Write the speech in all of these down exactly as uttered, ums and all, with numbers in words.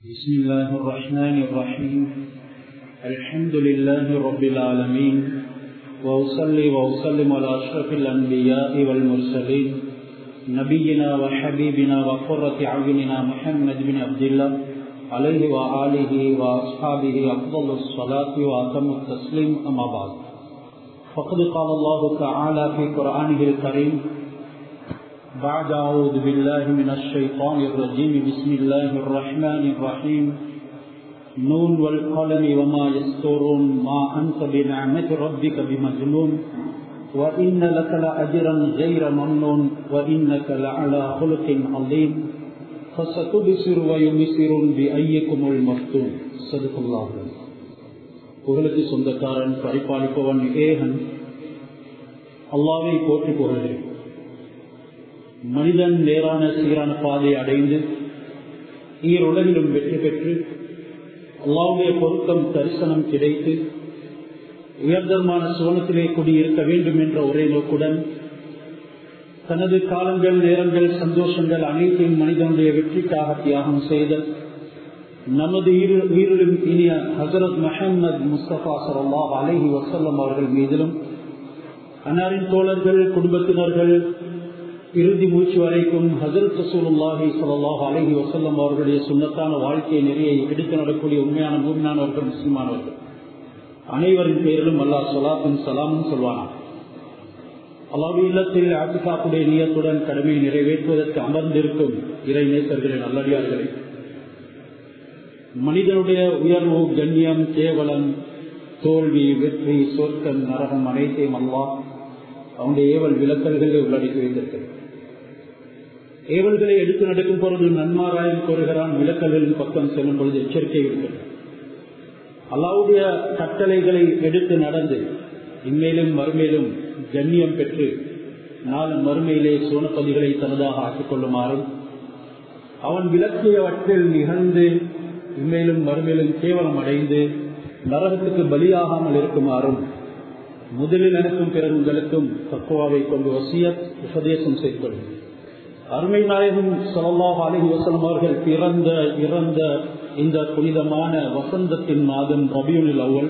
بسم الله الرحمن الرحيم. الحمد لله رب العالمين، وأصلي وأسلم على أشرف الأنبياء والمرسلين نبينا وحبيبنا وقرة أعيننا محمد بن عبد الله عليه وآله وأصحابه أفضل الصلاة وأتم التسليم. أما بعد، فقد قال الله تعالى في قرآنه الكريم بعد أعوذ بالله من الشيطان الرجيم بسم الله الرحمن الرحيم. نون والقلم وما يسطرون ما أنت بنعمة ربك بمجنون وإن لك لأجرا غير ممنون وإنك لعلى خلق عظيم فستبصر ويبصرون بأيكم المفتون. صدق الله. புகழுக்கு சொந்தக்காரன் பரிபாலிப்பவன் ஏகன் அல்லாஹ்வை போற்றி புகழ்கிறேன். மனிதன் நேரான சீரான பாதையை அடைந்து ஈருலகிலும் வெற்றி பெற்று அல்லாஹ்வுடைய பொருத்தம் தரிசனம் கிடைத்து உயர்தரமான சுவனத்திலே குடியிருக்க வேண்டும் என்ற ஒரே நோக்குடன் தனது காலங்கள், நேரங்கள், சந்தோஷங்கள் அனைத்தையும் மனிதனுடைய வெற்றிக்காக தியாகம் செய்த நமது உயிரிலும் இனிய ஹஜரத் முஹம்மது முஸ்தபா ஸல்லல்லாஹு அலைஹி வஸல்லம் அவர்கள் மீதிலும் அன்னாரின் தோழர்கள், குடும்பத்தினர்கள், இறுதி மூச்சு வரைக்கும் ஹஜரத் ரசூலுல்லாஹி ஸல்லல்லாஹு அலைஹி வஸல்லம் அவர்களுடைய சுன்னத்தான வாழ்க்கையை நிறைய எடுத்து நடக்கூடிய உண்மையான மூமினானவர்கள், முஸ்லிமானவர்கள் அனைவரின் பேரிலும் அல்லாஹ் ஸலாத்தும் ஸலாமும் சொல்வானா. அல்லாஹ்வுடைய இல்லத்தில் இஅ்திகாஃபுடைய நியத்துடன் கடமையை நிறைவேற்றுவதற்கு அமர்ந்திருக்கும் இறை நேசர்களே, நல்லடியார்களே, மனிதனுடைய உயர்வு, கண்ணியம், கேவலம், தோல்வி, வெற்றி, சொர்க்கம், நரகம் அனைத்தையும் அல்லாஹ் அவனுடைய ஏவல் விலக்கல்களை உள்ளடக்கி வைத்திருக்கிறது. ஏவல்களை எடுத்து நடக்கும் பொழுது நன்மாராயம் கோருகிறான், விலக்கல்களின் பக்கம் செல்லும் பொழுது எச்சரிக்கை இருக்கிறது. அல்லாஹ்வுடைய கட்டளைகளை எடுத்து நடந்து இன்மேலும் மறுமேலும் கண்ணியம் பெற்று நாலு மறுமையிலே சோனப்பதிகளை தனதாக ஆக்கிக் கொள்ளுமாறும், அவன் விலக்கியவற்றில் நிகழ்ந்து இன்மேலும் மறுமேலும் கேவலம் அடைந்து நரகத்துக்கு பலியாகாமல் இருக்குமாறும் முதலில் எனக்கும் பிறகு உங்களுக்கும் தக்வாவை கொண்டு வசியத் உபதேசம் செய்து கொள்கிறேன். அருமை நாயகம் ஸல்லல்லாஹு அலைஹி வஸல்லம் அவர்கள் பிறந்த இறந்த இந்த புனிதமான வசந்தத்தின் மாதம் ரபியுல் அவ்வல்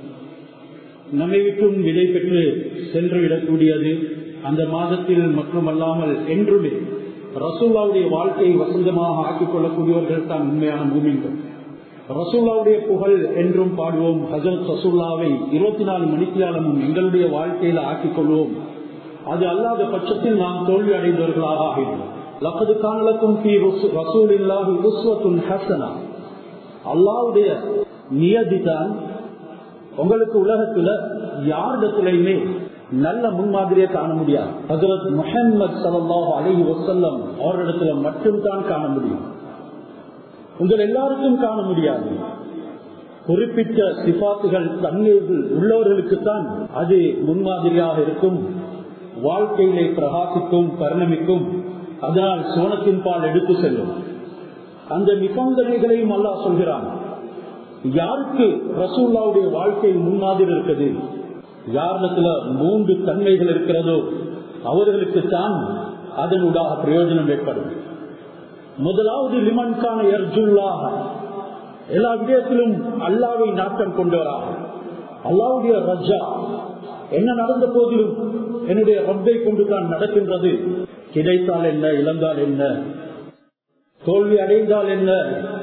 நம்மை விட்டும் விடை பெற்று சென்றுவிடக்கூடியது. அந்த மாதத்தில் மட்டுமல்லாமல் என்றுமே ரசூலுல்லாஹ்வுடைய வாழ்க்கையை வசந்தமாக ஆக்கிக் கொள்ளக்கூடியவர்கள் தான் உண்மையான மூமின்கள். ரசூலுல்லாஹ்வுடைய புகழ் என்றும் பாடுவோம். ஹஜ்ரத் ரசூலுல்லாஹ்வை இருபத்தி நாலு மணித்தியாலமும் எங்களுடைய வாழ்க்கையில ஆக்கிக் கொள்வோம். அது அல்லாத பட்சத்தில் நாம் தோல்வி அடைந்தவர்களாக ஆகிறோம். லக்து கான லக்கும் ஃபீ ரசூலில்லாஹி உஸ்வத்துன் ஹஸனா. அல்லாஹ்வுடைய நியதி தான் உங்களுக்கு உலகத்துல யாரிடத்திலையுமே நல்ல முன்மாதிரியை காண முடியாது. ஹஜ்ரத் முஹம்மது ஸல்லல்லாஹு அலைஹி வஸல்லம் அவரிடத்துல மட்டும்தான் காண முடியும். உங்கள் எல்லாருக்கும் காண முடியாது. குறிப்பிட்ட சிபாத்துகள், தன்மைகள் உள்ளவர்களுக்குத்தான் அது முன்மாதிரியாக இருக்கும், வாழ்க்கையிலே பிரகாசிக்கும், பரிணமிக்கும், அதனால் சோனத்தின் பால் எடுத்து செல்லும். அந்த நிபந்தனைகளையும் அல்லாஹ் சொல்கிறான். யாருக்கு ரசூலுல்லாஹ்வுடைய வாழ்க்கை முன்மாதிரி இருக்குது, யாரிடத்துல மூன்று தன்மைகள் இருக்கிறதோ அவர்களுக்கு தான் அதனூடாக பிரயோஜனம் ஏற்படும். முதலாவது லிமன்கான யர்ஜுல்லாஹ், எல்லா விடயத்திலும் அல்லாஹ்வை நாட்டம் கொண்டவராக, அல்லாஹ்வுடைய ரஜா, என்ன நடந்த போதிலும் என்னுடைய ரப்பை கொண்டு தான் நடக்கின்றது, கிடைத்தால் என்ன, இழந்தால் என்ன, தோல்வி அடைந்தால் என்ன,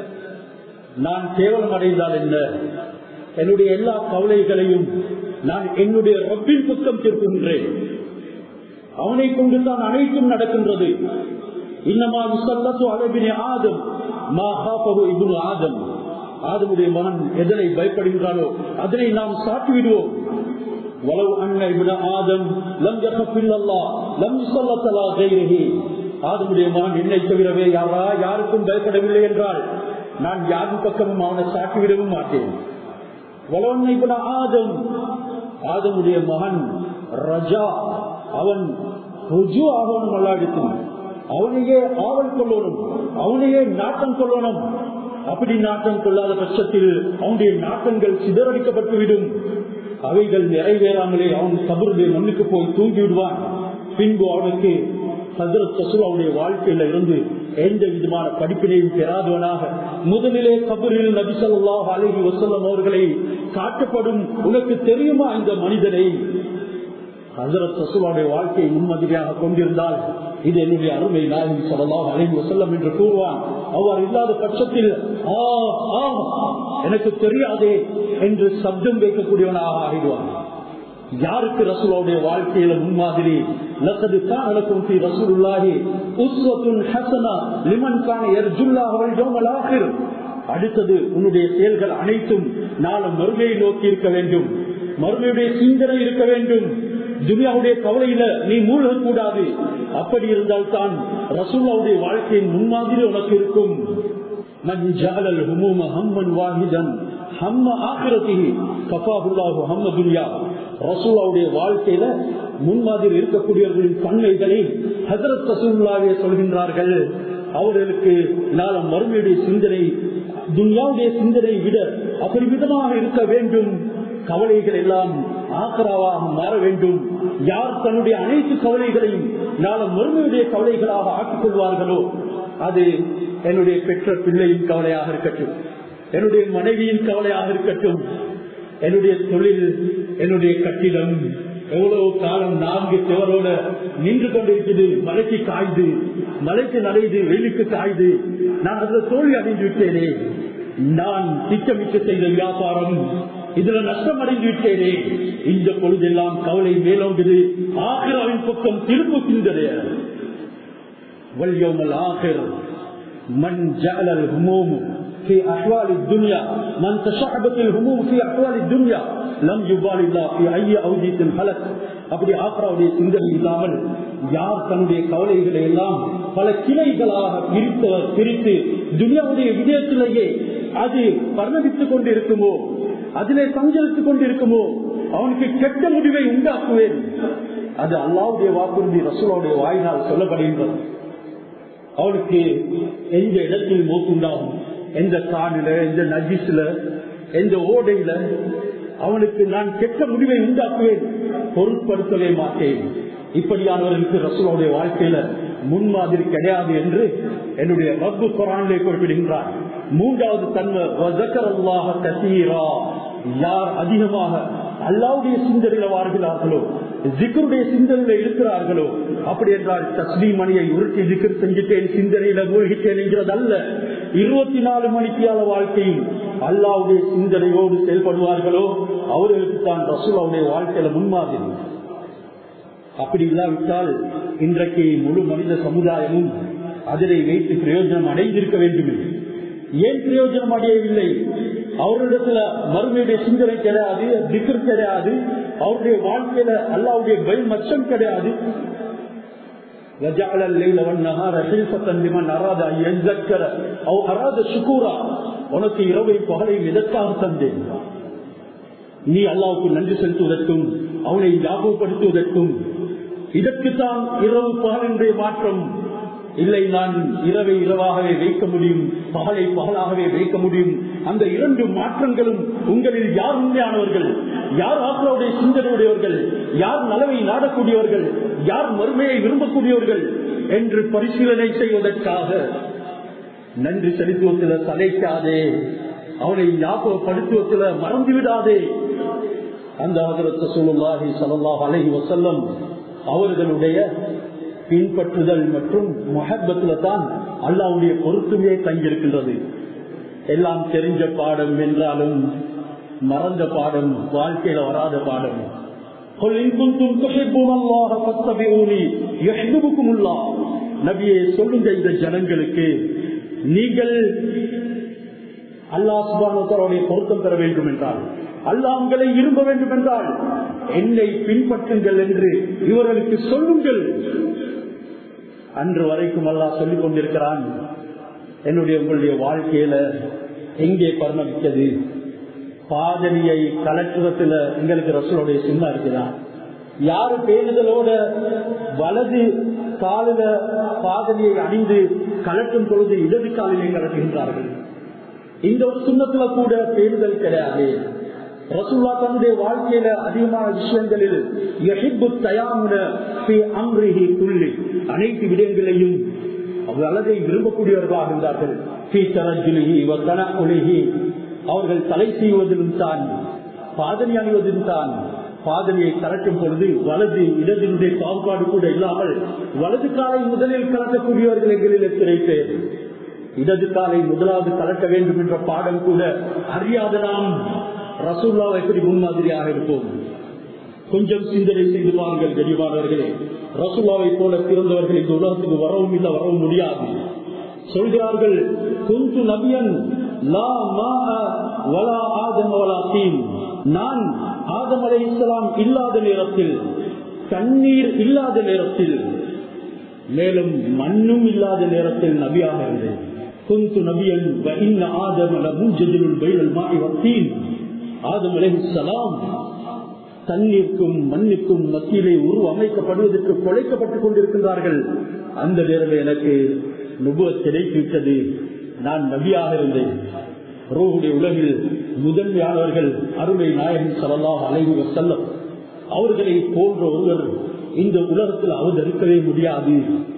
நான் கேவலம் அடைந்தால் என்ன, என்னுடைய எல்லா கவலைகளையும் நான் என்னுடைய ரப்பின் பக்கம் திருப்புகின்றேன், அவனை கொண்டு தான் அனைத்தும் நடக்கின்றது. இன்னமா யுஸல்லத்து அலா இப்னி ஆதம் மா ஹாஃபஹு இப்னு ஆதம். ஆதமுடைய மகன் எதனை பயப்படுகிறானோ அதனை நாம் சாட்டி விடுவோம். வலவ் அன்ன இப்னு ஆதம் லம் யஹஃபில்லல்லாஹ் லம் யுஸல்லத்து அலா கைரிஹி. ஆதமுடைய மகன் என்னை தவிரவே யாரா யாருக்கும் பயப்படவில்லை என்றால் நான் யாரின் பக்கமும் அவனை சாட்டி விடவும் மாட்டேன். வலவ் அன்ன இப்னு ஆதம், ஆதமுடைய மகன் ரஜா, அவன் ருஜு ஆகணும், அல்லாஹ்விடத்தில் அவனையே ஆவல் கொள்ளணும், அவனையே நாட்டம் கொள்ளணும். அப்படி நாட்டம் கொள்ளாத பட்சத்தில் அவனுடைய நாட்டங்கள் சிதறடிக்கப்பட்டுவிடும். அவைகள் நிறைவேறாமலே அவன் கபருடைய மண்ணுக்கு போய் தூங்கி விடுவான். பின்பு அவனுக்கு ஹஜ்ரத் ரசூலுல்லாஹ்வுடைய வாழ்க்கையில இருந்து எந்த விதமான படிப்பினையும் பெறாதவனாக முதலிலே கபரில் நபி ஸல்லல்லாஹு அலைஹி வஸல்லம் அவர்களை காட்டப்படும். உனக்கு தெரியுமா இந்த மனிதனை? ஹஜ்ரத் ரசூலுல்லாஹ்வுடைய வாழ்க்கையை முன்மாதிரியாக கொண்டிருந்தால் இது என்னுடைய அருமை நாயகம் ஸல்லல்லாஹு அலைஹி வஸல்லம் என்று கூறுவான். அவர் இல்லாத பட்சத்தில் ஆ ஆ எனக்கு தெரியாதே என்று சப்தம் வைக்கக்கூடியவனாக ஆகிடுவான். யாருக்கு ரசூலுல்லாஹ்வுடைய வாழ்க்கையில முன்மாதிரி? லகத் கான லகும் ஃபீ ரசூலில்லாஹி உஸ்வத்துன் ஹஸனா லிமன் கான யர்ஜுல்லாஹ வல் யௌமல் ஆகிர். அடுத்தது உன்னுடைய செயல்கள் அனைத்தும் நாளை மறுமையை நோக்கி இருக்க வேண்டும், மறுமையுடைய சிந்தனை இருக்க வேண்டும். துனியாவுடைய கவலையில நீ மூழ்கக்கூடாது. அப்படி இருந்தால் தான் ரசூலுல்லாஹ்வுடைய வாழ்க்கையின் முன்மாதிரி உனக்கு இருக்கும். மன் ஜஅலல் ஹுமூம ஹம்மன் வாஹிதன் ஹம்ம ஆகிரத்திஹி கஃபாஹுல்லாஹு ஹம்ம துன்யா. ரசூலுல்லாஹ்வுடைய வாழ்க்கையில முன்மாதிரி இருக்கக்கூடியவர்களின் தன்மைகளை ஹஜ்ரத் ரசூலுல்லாஹ்வே சொல்கின்றார்கள். அவர்களுக்கு நாளம் மறுமையுடைய சிந்தனை துன்யாவுடைய சிந்தனை விட அபரிமிதமாக இருக்க வேண்டும். கவலைகள் எல்லாம் ஆக்ராவாக மாற வேண்டும். யார் தன்னுடைய அனைத்து கவலைகளையும் நாளம் மறுமையுடைய கவலைகளாக ஆக்கிக் கொள்வார்களோ, அது என்னுடைய பெற்ற பிள்ளையின் கவலையாக இருக்கட்டும், என்னுடைய மனைவியின் கவலையாக இருக்கட்டும், என்னுடைய தொழில், என்னுடைய கட்டிடம் எவ்வளவு காலம் நான்கு சுவரோட நின்று கொண்டிருக்கிறது, மலைக்கு காய்து, மலைக்கு நடையுது, வெயிலுக்கு காய்து, நான் அதுல தோல்வி அடைந்து விட்டேனே, நான் திட்டமிட்டு செய்த வியாபாரம் இதுல நஷ்டம் அடைந்து விட்டேனே, இந்த பொழுதெல்லாம் கவலை மேலோங்குது. ஆகிராவின் பக்கம் திருப்புகின்றது. வல்யௌமல் ஆகிர் மன் ஜஅலல் ஹுமூம் في احوال الدنيا من تشعبت الهموم في احوال الدنيا لم يبال الله في اي اوجه الهلك. அப்படி ஆக்ராவுடைய சிந்தனை இல்லாமல் யார் தன்னுடைய கவலைகளை எல்லாம் பல கிளைகளாக பிரித்தவர் பிரித்து துனியாவுடைய விடயத்திலேயே அது பரிணமித்துக் கொண்டிருக்குமோ, அதிலே சஞ்சரித்துக் கொண்டிருக்குமோ, அவனுக்கு கெட்ட முடிவை உண்டாக்குவேன். அது அல்லாஹ்வுடைய வாக்குறுதி ரசூலுல்லாஹ்வுடைய வாயினால் சொல்லப்படுகின்றது. அவனுக்கு எந்த இடத்தில் மோக்குண்டாகும், எந்த காணில, எந்த நஜிஸ்ல, எந்த ஓடையில அவனுக்கு நான் கெட்ட முடிவை உண்டாக்குவேன், பொருட்படுத்தவே மாட்டேன். இப்படியானவர்களுக்கு ரசூலுல்லாஹ்வுடைய வாழ்க்கையில முன்மாதிரி கிடையாது என்று என்னுடைய ரப்பு குர்ஆனிலே குறிப்பிடுகின்றார். மூன்றாவது தன்மை வஸக்கரல்லாஹ கஸீரா. யார் அதிகமாக அல்லாஹ்வுடைய சிந்தனையில் வாழ்கிறார்களோ, ஜிக்ருடைய சிந்தனையில் இருக்கிறார்களோ, அப்படி என்றால் தஸ்பீஹ் மணியை உருட்டி ஜிக்ர் செஞ்சுட்டேன், சிந்தனையில மூழ்கிட்டேன் என்கிறது அல்ல. இருபத்தி நாலு மணிக்கால வாழ்க்கையில் அல்லாஹ்வுடைய சிந்தனையோடு செயல்படுவார்களோ அவர்களுக்கு தான் ரசூலுல்லாஹ்வுடைய வாழ்க்கையில முன்மாதிரி. அப்படி இல்லாவிட்டால் இன்றைக்கு முழு மனித சமுதாயமும் அதனை வைத்து பிரயோஜனம் அடைந்திருக்க வேண்டும். ஏன் பிரயோஜனம் அடையவில்லை? அவர்களிடத்துல மறுமையுடைய சிந்தனை கிடையாது, திக்ர் கிடையாது, அவருடைய வாழ்க்கையில அல்லாஹ்வுடைய பயம் மச்சம் கிடையாது. உனக்கு இரவை பகலை எதற்காக தந்தேன்? நீ அல்லாஹ்வுக்கு நன்றி செலுத்துவதற்கும் அவனை ஞாபகப்படுத்துவதற்கும். இதற்குத்தான் இரவு பகலினுடைய மாற்றம். இல்லை, நான் இரவை இரவாகவே வைக்க முடியும், பகலை பகலாகவே வைக்க முடியும். அந்த இரண்டு மாற்றங்களும் உங்களில் யார் உண்மையானவர்கள், யார் ஆக்ராவுடைய சிந்தனையுடையவர்கள், யார் நலவை நாடக்கூடியவர்கள், யார் மறுமையை விரும்பக்கூடியவர்கள் என்று பரிசீலனை செய்வதற்காக நன்றி செலுத்துவதில் சளைக்காதே, அவனை ஞாபகப்படுத்துவதில் மறந்துவிடாதே. அந்த ஹஜ்ரத் ரசூலுல்லாஹி ஸல்லல்லாஹு அலைஹி வஸல்லம் அவர்களுடைய பின்பற்றுதல் மற்றும் முஹப்பத்துல தான் அல்லாஹ்வுடைய பொருத்தமே தங்கியிருக்கின்றது. எல்லாம் தெரிஞ்ச பாடம் என்றாலும் மறந்த பாடம், வாழ்க்கையில வராத பாடம். நபியே சொல்லுங்க இந்த ஜனங்களுக்கு, நீங்கள் அல்லாஹ் சுப்ஹானஹு வ தஆலாவுடைய பொருத்தம் பெற வேண்டும் என்றால், அல்லாஹ் உங்களை விரும்ப வேண்டும் என்றால் என்னை பின்பற்றுங்கள் என்று இவர்களுக்கு சொல்லுங்கள். அன்று வரைக்கும் அல்லாஹ் சொல்லிக் கொண்டிருக்கிறான். என்னுடைய உங்களுடைய வாழ்க்கையில எங்கே பரிணமித்தது? பாதனியை கலட்டுவதில் எங்களுக்கு ரசூலுடைய சின்ன இருக்குதான். யாரு பேணுதலோட வலது காலில பாதனியை அணிந்து கலட்டும் பொழுது இடது காலிலே கலட்டுகின்றார்கள். இந்த ஒரு சுண்ணத்துல கூட பேணுதல் கிடையாது. ரசூலுல்லாஹ் தன்னுடைய வாழ்க்கையில அதிகமான விஷயங்களில் யஹிப்பு தயாமுன ஃபீ அம்ரிஹி குல்லி, அனைத்து விடயங்களையும் அழகை விரும்பக்கூடியவர்களாக இருந்தார்கள். ஃபீ தரஜுலிஹி வ தனஉலிஹி, அவர்கள் தலை செய்வதிலும் தான், பாதணி அணிவதிலும் தான், பாதணியை கலக்கும் பொழுது வலது இடத்தினுடைய பாகுபாடு கூட இல்லாமல் வலது காலை முதலில் கலக்கக்கூடியவர்கள் எங்களில் எத்தனை பேர்? இடது காலை முதலாவது கலக்க வேண்டும் என்ற பாடம் கூட அறியாத நாம் ரசூலுல்லாஹ் எப்படி முன்மாதிரியாக இருப்போம்? கொஞ்சம் சிந்தனை செய்து பாருங்கள் கனிவானவர்களே. ரசூலுல்லாஹை போல பிறந்தவர்கள் இந்த உலகத்துக்கு வரவும் இல்லை, வரவும் முடியாது. சொல்கிறார்கள், குந்து நபியன் லா மாஅ வலா ஆதம் வலா தீன், நான் ஆதம் அலைஹிஸ்ஸலாம் இல்லாத நேரத்தில், தண்ணீர் இல்லாத நேரத்தில், மேலும் மண்ணும் இல்லாத நேரத்தில் நபியாக இருந்தேன். குந்து நபியன் வ இன்ன ஆதம் லமுஜதிலுல் பைனல் மாஇ வத்தீன், ஆதம் அலைஹிஸ்ஸலாம் தண்ணீருக்கும் மண்ணுக்கும் மத்தியிலே உருவமைக்கப்படுவதற்கு கொலைக்கப்பட்டுக் கொண்டிருக்கின்றார்கள். அந்த நேரத்தில் எனக்கு நுபுவத் கிடைத்துவிட்டது, நான் நபியாக இருந்தேன். ரூஹுடைய உலகில் முதன்மையானவர்கள் அருமை நாயகம் ஸல்லல்லாஹு அலைஹி வஸல்லம் அவர்களை போன்ற ஒருவர் இந்த உலகத்தில் அவதரிக்கவே முடியாது.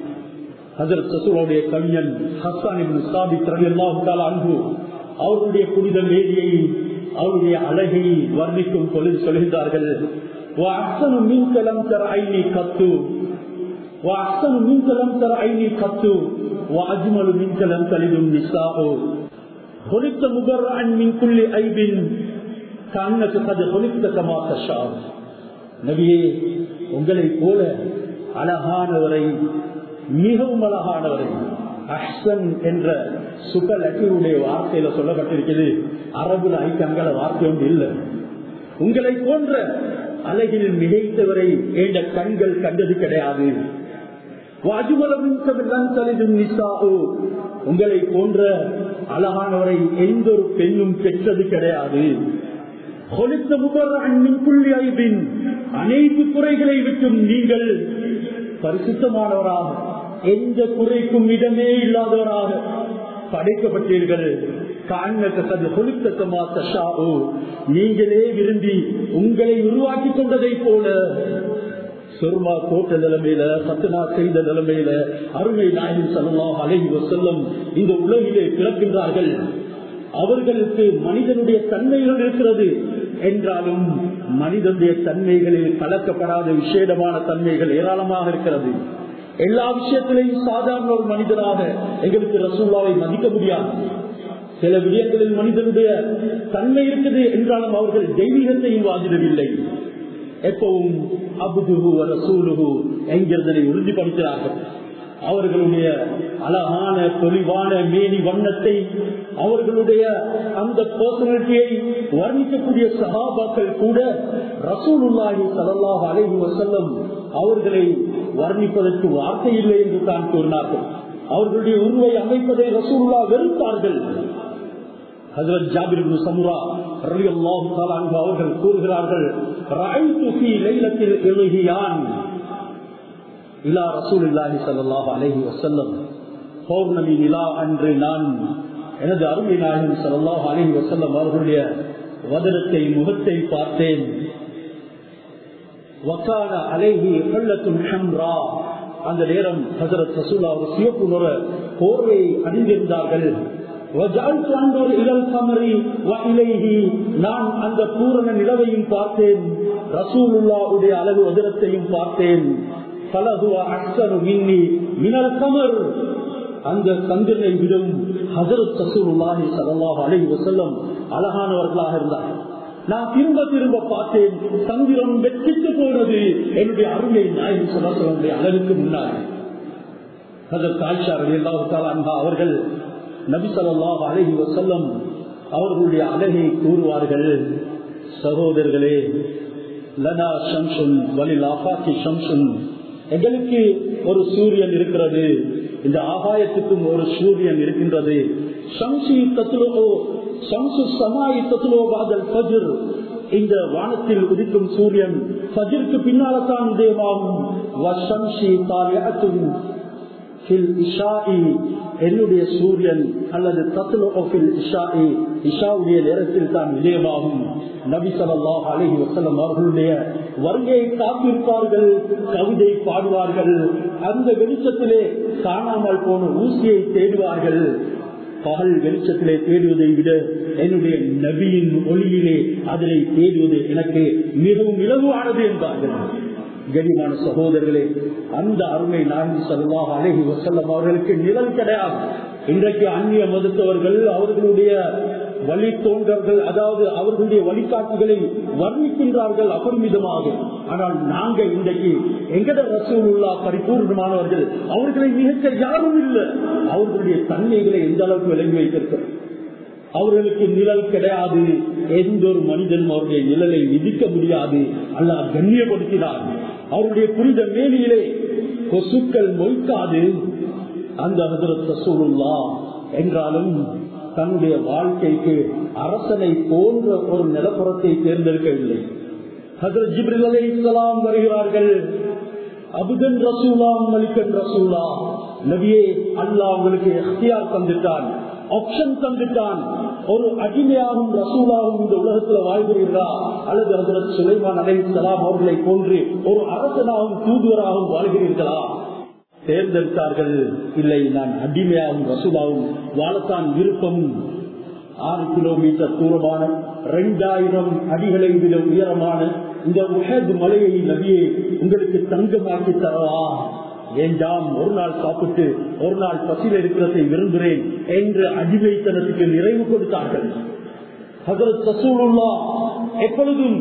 ஹஜ்ரத் ரசூலுல்லாஹ்வுடைய கவிஞன் ஹஸ்ஸான் இப்னு சாபித் ரலியல்லாஹு தஆலா அன்ஹு அவருடைய புனித மேனியை, அவருடைய அழகை வர்ணிக்கும் பொழுது சொல்கிறார்கள், وَأَحْسَنُ مِنْكَ لَمْ تَرَ عَيْنِي قَطُّ وَأَحْسَنُ مِنْكَ لَمْ تَرَ عَيْنِي قَطُّ وَأَجْمَلُ مِنْكَ لَمْ تَلِدْ النِّسَاءُ خُلِقْتَ مُبَرَّأً مِنْ كُلِّ عَيْبٍ كَأَنَّكَ قَدْ خُلِقْتَ كَمَا تَشَاءُ. நபியே, உங்களை போல அழகானவரை, மிகவும் அழகானவரை, அஹ்சன் என்ற சுபலட்டியுடைய வார்த்தையில சொல்லப்பட்டிருக்கிறது. அரபுல ஐக்கங்கள வார்த்தை ஒன்று இல்லை. உங்களை போன்ற அழகில் மிகைத்தவரை என்ற கண்கள் கண்டது கிடையாது. உங்களை போன்ற அழகானவரை எந்த ஒரு பெண்ணும் பெற்றது கிடையாது. அனைத்து குறைகளை விட்டும் நீங்கள் பரிசுத்தமானவராக, எந்த குறைக்கும் இடமே இல்லாதவராக படைக்கப்பட்டீர்கள். நீங்களே விரும்பி உங்களை உருவாக்கி கொண்டதை போல சொர்மா கோட்ட நிலைமையில, சத்துனா செய்த நிலைமையில அருமை நாயகம் ஸல்லல்லாஹு அலைஹி வஸல்லம் இந்த உலகிலே பிறக்கின்றார்கள். அவர்களுக்கு மனிதனுடைய தன்மைகள் இருக்கிறது என்றாலும் மனிதனுடைய தன்மைகளில் கலக்கப்படாத விசேடமான தன்மைகள் ஏராளமாக இருக்கிறது. எல்லா விஷயத்திலையும் சாதாரண ஒரு மனிதனாக எங்களுக்கு ரசூலுல்லாஹை மதிக்க முடியாது. சில விடயங்களில் மனிதனுடைய தன்மை இருக்குது என்றாலும் அவர்கள் தெய்வீகத்தையும் வாதிடவில்லை. எப்பவும் அப்துஹு வ ரசூலுஹு என்கிறதை உறுதிப்படுத்தினார்கள். அவர்களுடைய அழகான தொழிவான மேனி வண்ணத்தை, அவர்களுடைய அந்த பர்சனாலிட்டியை வர்ணிக்கக்கூடிய சஹாபாக்கள் கூட ரசூலுல்லாஹி ஸல்லல்லாஹு அலைஹி வஸல்லம் அவர்களை வர்ணிப்பதற்கு வார்த்தை இல்லை என்று தான் கூறினார்கள். அவர்களுடைய உருவை அமைப்பதை ரசூலுல்லாஹ் வெறுத்தார்கள். ஹஜ்ரத் ஜாபிர் இப்னு சமுரா ரலியல்லாஹு தஆலா அன்ஹு அவர்கள் கூறுகிறார்கள், ரஅய்து ஃபீ லைலத்தில் இல்ஹியான் இலா ரசூலுல்லாஹி ஸல்லல்லாஹு அலைஹி வஸல்லம். பௌர்ணமி நிலா அன்று நான் எனது அருமை நாயகம் ஸல்லல்லாஹு அலைஹி வஸல்லம் அவர்களுடைய வதனத்தை, முகத்தை பார்த்தேன். வகான அலைஹி ஹல்லத்துன் ஹம்ரா, அந்த நேரம் ஹஜ்ரத் ரசூலுல்லாஹ் ஒரு சிவப்பு நிற போர்வை அணிந்திருந்தார்கள். நான் அந்த பூரண நிலவையும் பார்த்தேன், ரசூலுல்லாஹ்வுடைய அழகு வதனத்தையும் பார்த்தேன். அந்த சந்திரனை விடும் ஹஜ்ரத் ரசூலுல்லாஹி ஸல்லல்லாஹு அலைஹி வஸல்லம் அழகானவர்களாக இருந்தார். நான் திரும்ப திரும்ப பார்த்தேன், சந்திரன் வெற்றித்து போனது என்னுடைய அருமை நாயகம் ஸல்லல்லாஹு அலைஹி வஸல்லம் அழகுக்கு முன்னாடி. ஹஜ்ரத் ஆயிஷா ரலியல்லாஹு தஆலா அன்ஹா அவர்கள் நபி ஸல்லல்லாஹு அலைஹி வஸல்லம் அவர்களுடைய அழகை கூறுவார்கள், சகோதரர்களே, லனா ஷம்சுன் வலில் ஆஃபாகி ஷம்சுன், எங்களுக்கு ஒரு சூரியன் இருக்கிறது, இந்த ஆகாயத்துக்கும் ஒரு சூரியன் இருக்கின்றது. ஷம்சி தத்லுஹு ஷம்சு ஸமாஇ தத்லுஹு பஅதல் ஃபஜ்ர், இந்த வானத்தில் உதிக்கும் சூரியன் ஃபஜ்ருக்கு பின்னால்தான் உதயமாகும். வ ஷம்சி தாலிஅத்துன் ஃபில் இஷாஇ என்னுடைய சூரியன் அல்லது இஷாவுடைய நேரத்தில் தான் விஜயமாகும். நபி ஸல்லல்லாஹு அலைஹி வஸல்லம் அவர்களுடைய வருகையை காத்திருப்பார்கள், கவிதை பாடுவார்கள். அந்த வெளிச்சத்திலே காணாமல் போன ஊசியை தேடுவார்கள். பகல் வெளிச்சத்திலே தேடுவதை விட என்னுடைய நபியின் ஒளியிலே அதனை தேடுவது எனக்கு மிகவும் இலகுவானது என்பார்கள். கனிமான சகோதரர்களே, அந்த அருமை நாயகம் ஸல்லல்லாஹு அலைஹி வஸல்லம் அவர்களுக்கு நிழல் கிடையாது. இன்றைக்கு அந்நிய மதத்தவர்கள் அவர்களுடைய வழித்தோன்றர்கள், அதாவது அவர்களுடைய வழிகாட்டுகளை வர்ணிக்கின்றார்கள் அபரிமிதமாக. ஆனால் நாங்கள் இன்றைக்கு எங்கட ரசூலுல்லாஹ் பரிபூர்ணமானவர்கள், அவர்களை மிக யாரும் இல்லை. அவர்களுடைய தன்மைகளை எந்த அளவுக்கு விளங்கி வைத்திருக்கிறோம். அவர்களுக்கு நிழல் கிடையாது. எந்த ஒரு மனிதனும் அவருடைய நிழலை விதிக்க முடியாது. அல்லாஹ் கண்ணியப்படுத்தினார். அவருடைய புனித மேனியிலே கொசுக்கள் மொய்க்காது. அந்த ஹஜ்ரத் ரசூலுல்லாஹ் என்றாலும் தன்னுடைய வாழ்க்கைக்கு அரசனை போன்ற ஒரு நிலப்புறத்தை தேர்ந்தெடுக்கவில்லை. ஹஜ்ரத் ஜிப்ரீல் அலைஹிஸ்ஸலாம் வருகிறார்கள். அபுதன் ரசூலா மலிகன் ரசூலா, நபியே அல்லாஹ் உங்களுக்கு இக்தியார் தந்துட்டான், ஆப்ஷன் தந்துட்டான். ஒரு அடிமையாகும் ரசூலாகும் இந்த உலகத்துல வாழ்கிறீர்களா, அல்லது ஹஜ்ரத் சுலைமான் அலைஹிஸ்ஸலாம் அவர்களை போன்று ஒரு அரசனாகவும் தூதுவராகவும் வாழ்கிறீர்களா? தேர்ந்தெடுத்தார்கள். இல்லை, நான் அடிமையாகும் ரசூலாவும் வாழத்தான் விருப்பம். ஆறு கிலோமீட்டர் தூரமான இரண்டாயிரம் அடிகளை விட உயரமான இந்த உஹத் மலையை நபியை உங்களுக்கு தங்கமாக்கி தரவா? வேண்டாம், ஒரு நாள் சாப்பிட்டு ஒரு நாள் பசியில் இருக்கிறதை விரும்புகிறேன் என்று அடிமைத்தனத்துக்கு நிறைவு கொடுத்தார்கள். ஹஜ்ரத் ரசூலுல்லாஹ் எப்பொழுதும்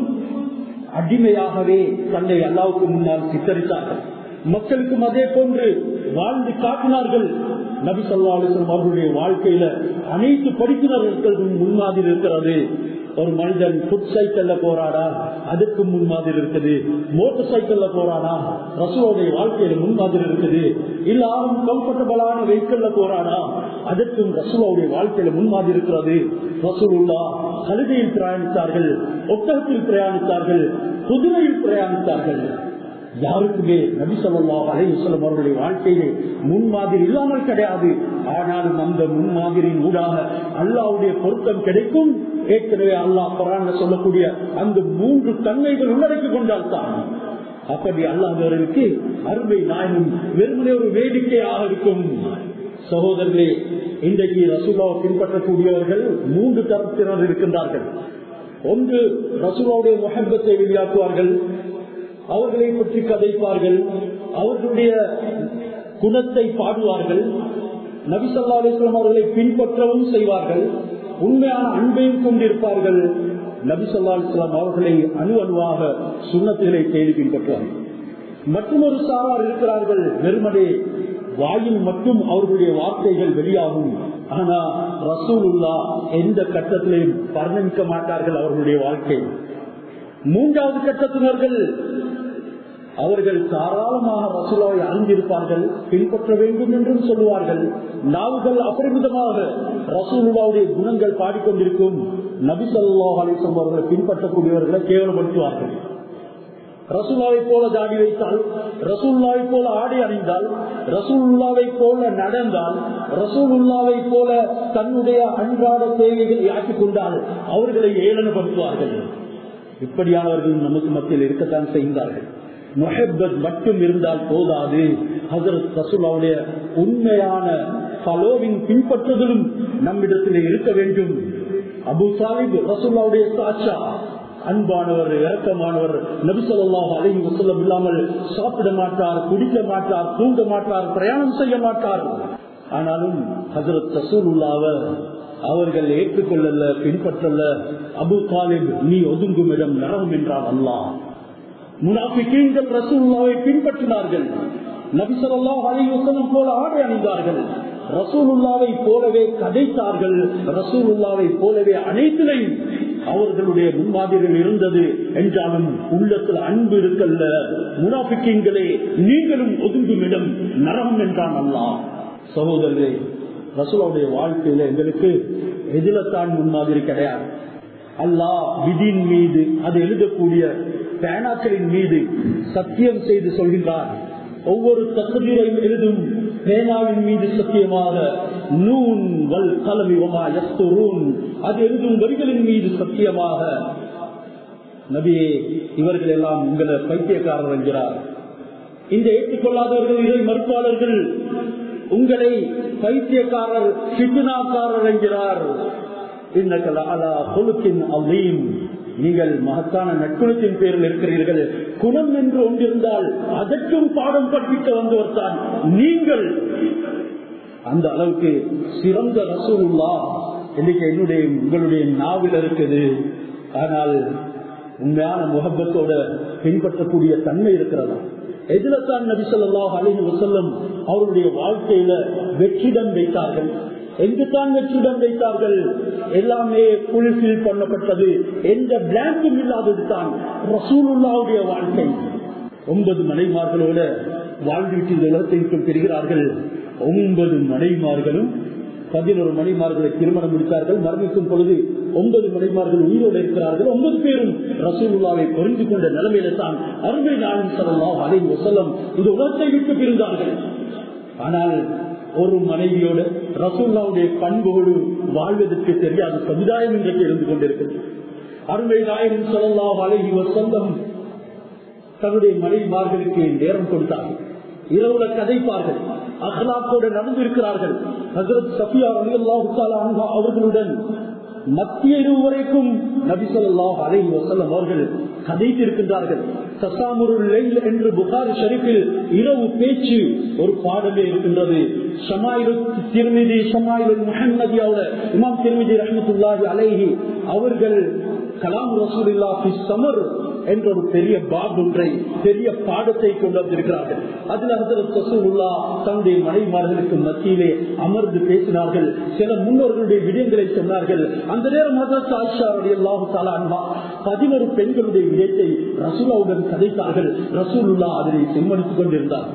அடிமையாகவே தன்னை அல்லாஹ்வுக்கு முன்னால் சித்தரித்தார்கள். மக்களுக்கும் அதே போன்று வாழ்ந்து காட்டினார்கள். நபி ஸல்லல்லாஹு அலைஹி வஸல்லம் அவர்களுடைய வாழ்க்கையில அனைத்து படிப்பினர்களுக்கும் முன்மாதிரி இருக்கிறது. ஒரு மனிதன் ஃபுட் சைக்கிள்ல போறாடா, அதுக்கு முன்மாதிரி இருக்குது. மோட்டர் சைக்கிள்ல போறானா, ரசூலுடைய வாழ்க்கையில முன்மாதிரி இருக்குது. இல்ல அவன் கம்ஃபர்டபிளான வெஹிக்கிள்ல போறானா, அதற்கும் ரசூலுடைய வாழ்க்கையில முன்மாதிரி இருக்கிறது. ரசூலுல்லாஹ் கழுதையில் பிரயாணித்தார்கள், ஒட்டகத்தில் பிரயாணித்தார்கள், குதிரையில் பிரயாணித்தார்கள். யாருக்குமே நபி ஸல்லல்லாஹு அலைஹி வஸல்லம் அவர்களுடைய வாழ்க்கையிலே முன்மாதிரி இல்லாமல் கிடையாது. ஆனாலும் அந்த முன்மாதிரியின் ஊடாக அல்லாஹ்வுடைய பொருத்தம் கிடைக்கும். ஏற்கனவே அல்லாஹ் குர்ஆன்ல சொல்லக்கூடிய அந்த மூன்று தன்மைகள் உள்ளடக்கி கொண்டால் தான் அப்படி அல்லாஹ்விற்கு அருமை நாயகம் வெறுமனே ஒரு வேடிக்கையாக இருக்கும். சகோதரர்களே, இன்றைக்கு ரசூலுல்லாஹை பின்பற்றக்கூடியவர்கள் மூன்று தரத்தினர் இருக்கின்றார்கள். ஒன்று, ரசூலுல்லாஹுடைய முஹப்பத்தை வெளியாக்குவார்கள், அவர்களை பற்றி கதைப்பார்கள், அவர்களுடைய குணத்தை பாடுவார்கள், நபி ஸல்லல்லாஹு அலைஹி வஸல்லம் அவர்களை பின்பற்றவும் செய்வார்கள், உண்மையான அன்பையும் கொண்டிருப்பார்கள். நபி ஸல்லல்லாஹு அலைஹி வஸல்லம் அவர்களை அணு அணுவாக சுன்னத்துகளை தேடி பின்பற்றுவார்கள். மற்றும் ஒரு சாரார் இருக்கிறார்கள், வெறுமனே வாயில் மட்டும் அவர்களுடைய வார்த்தைகள் வெளியாகும், ஆனா ரசூலுல்லாஹ் எந்த கட்டத்திலையும் வர்ணிக்க மாட்டார்கள் அவர்களுடைய வாழ்க்கை. மூன்றாவது கட்டத்தினர்கள், அவர்கள் தாராளமாக ரசூலுல்லாஹை அறிந்திருப்பார்கள், பின்பற்ற வேண்டும் என்றும் சொல்லுவார்கள். நாவுகள் அபரிமிதமாக ரசூலுல்லாஹுடைய குணங்கள் பாடிக்கொண்டிருக்கும். நபி ஸல்லல்லாஹு அலைஹி வஸல்லம் அவர்களை பின்பற்றக்கூடியவர்களை கேவலப்படுத்துவார்கள். ரசூலுல்லாஹை போல தாடி வைத்தால், ரசூலுல்லாஹை போல ஆடை அணிந்தால், ரசூலுல்லாஹை போல நடந்தால், ரசூலுல்லாஹை போல தன்னுடைய அன்றாட தேவைகளை ஆக்கிக் கொண்டால் அவர்களை ஏளனப்படுத்துவார்கள். இப்படியானவர்கள் நமக்கு மத்தியில் இருக்கத்தான் செய்தார்கள். முஹப்பத் மட்டும் இருந்தால் போதாது, ஹஜ்ரத் ரசூலுல்லாஹுடைய உண்மையான ஃபாலோவிங் பின்பற்றுதலும் நம்மிடத்தில் இருக்க வேண்டும். அபூ தாலிப் ரசூலுல்லாஹுடைய சாட்சா, அன்பானவர், இரக்கமானவர். நபி ஸல்லல்லாஹு அலைஹி வஸல்லம் இல்லாமல் சாப்பிட மாட்டார், குடிக்க மாட்டார், தூங்க மாட்டார், பிரயாணம் செய்ய மாட்டார். ஆனாலும் ஹஜ்ரத் ரசூலுல்லாஹ்வை அவர்கள் ஏற்றுக்கொள்ளல, பின்பற்றல. அபூ தாலிப், நீ ஒதுங்கும் இடம் நரகம் என்றார் அல்லாஹ். முனாஃபிகீன்கள் ரசூலுல்லாஹை பின்பற்றினார்கள், நபி ஸல்லல்லாஹு அலைஹி வஸல்லம் போல ஆடை அணிந்தார்கள், ரசூலுல்லாஹை போலவே கதைத்தார்கள், ரசூலுல்லாஹை போலவே அனைத்திலையும் அவர்களுடைய முன்மாதிரிகள் இருந்தது. என்றாலும் உள்ளத்தில் அன்பு இருக்கல்ல. முனாஃபிகீன்களே, நீங்களும் ஒதுங்கும் இடம் நரகம் என்றான் அல்லாஹ். சகோதரர்களே, ரசூலுல்லாஹுடைய வாழ்க்கையில எங்களுக்கு எதிலத்தான் முன்மாதிரி கிடையாது. அல்லாஹ் விதியின் மீது, அது எழுதக்கூடிய பேனாக்களின் மீது சத்தியம் செய்து சொல்கின்றார். ஒவ்வொரு தக்தீரையும் எழுதும் பேனாவின் மீது சத்தியமாக நூன் வல் கலமி வமா யஸ்துரூன், அது எழுதும் வரிகளின் மீது சத்தியமாக. நபியே, இவர்கள் எல்லாம் உங்களை பைத்தியக்காரர் என்கிறார். இந்த ஏற்றுக்கொள்ளாதவர்கள், இதை மறுப்பாளர்கள் உங்களை பைத்தியக்காரர், ஃபித்னாக்காரர் என்கிறார். இன்னக லஅலா குலுகின் அஸீம், நீங்கள் மகத்தான நற்குணத்தின் பேரில் இருக்கிறீர்கள். குணம் என்று ஒன்றிருந்தால் அதற்கும் பாடம் கற்பிக்க வந்தவர் தான் நீங்கள். அந்த அளவுக்கு சிறந்த ரசூலுல்லாஹ் இன்னைக்கு என்னுடைய உங்களுடைய நாவில் இருக்குது. ஆனால் உண்மையான முஹப்பத்தோட பின்பற்றக்கூடிய தன்மை இருக்கிறதா? எதில்தான் நபி ஸல்லல்லாஹு அலைஹி வஸல்லம் அவருடைய வாழ்க்கையில வெற்றிடம் வைத்தார்கள்? எங்குதான் வெற்றிடம் வைத்தார்கள்? எல்லாமே ஃபுல்ஃபில் பண்ணப்பட்டது, எந்த பிளாங்கும் இல்லாதது தான் ரசூலுல்லாஹ்வுடைய வாழ்க்கை. ஒன்பது மனைமார்களோட வாழ்ந்துவிட்டு இந்த உலகத்தை பெறுகிறார்கள். ஒன்பது மனைமார்களும் பதினோரு மனைமார்களை திருமணம் முடித்தார்கள். மரணிக்கும் பொழுது ஒன்பது மனைமார்கள் உயிரோடு இருக்கிறார்கள். ஒன்பது பேரும் ரசூலுல்லாஹ்வை பொருந்தி கொண்ட நிலைமையில தான் அருமை நாயகம் ஸல்லல்லாஹு அலைஹி வஸல்லம் இந்த உலகத்தை விட்டு பிரிந்தார்கள். ஆனால் ஒரு மனைவியோடு ரசூலுல்லாஹ்வுடைய பண்போடு வாழ்வதற்கு தெரியாத சமுதாயம் இன்றைக்கு இருந்து கொண்டிருக்கிறது. அருமை நாயகம் ஸல்லல்லாஹு அலைஹி வஸல்லம் தன்னுடைய மனைவிமார்களுக்கு நேரம் கொடுத்தார்கள். இரவுல கதைப்பார்கள், அஹ்லாக்கோடு நடந்திருக்கிறார்கள். ஹஜ்ரத் சஃபியா ரலியல்லாஹு தஆலா அன்ஹா அவர்களுடன் மத்திய இரவு வரைக்கும் நபி ஸல்லல்லாஹு அலைஹி வஸல்லம் அவர்கள் கதைத்திருக்கின்றார்கள். தஸாமுருல் லைல் என்று புகாரி ஷரீஃபில் இரவு பேச்சு ஒரு பாடமே இருக்கின்றது. ஷமாயிலு திர்மிதி, ஷமாயிலு முஹம்மதியாவுல இமாம் திர்மிதி ரஹ்மத்துல்லாஹி அலைஹி அவர்கள் கலாம் ரசூலுல்லாஹ் ஃபி ஸமர் என்ற ஒரு பெரிய பாப் ஒன்றை, பெரிய பாடத்தை கொண்டு வந்திருக்கிறார்கள். அதில் ஹஜ்ரத் ரசூலுல்லாஹ் தன்னுடைய மனைவிமார்களுக்கு மத்தியிலே அமர்ந்து பேசினார்கள். சில முன்னோர்களுடைய விடயங்களை சொன்னார்கள். அந்த நேரம் ஹஜ்ரத் ஆயிஷா ரலியல்லாஹு தஆலா அன்ஹா பதினொரு பெண்களுடைய விடயத்தை ரசூலுல்லாஹுடன் கதைத்தார்கள். ரசூலுல்லாஹ் அதனை செம்மடித்துக் கொண்டிருந்தார்.